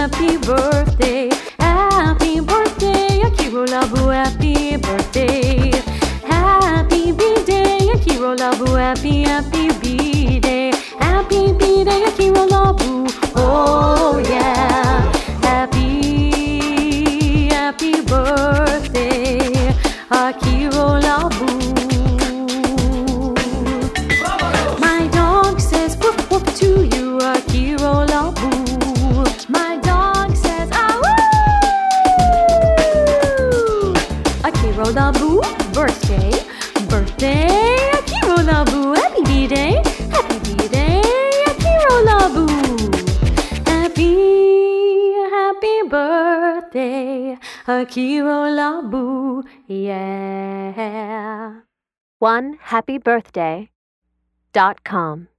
happy birthday. Happy birthday, Akiro Labu, happy birthday. Happy B-Day, Akiro Labu, happy B-Day. Happy B-Day, Akiro Labu, oh yeah. Happy birthday, Akiro Labu. My dog says woof woof to you, Akiro Labu. My dog says ah woo. Akiro Labu, birthday, Akiro Labu, happy B-Day, Akiro Labu. Happy birthday, Akiro Labu, yeah. OneHappyBirthday.com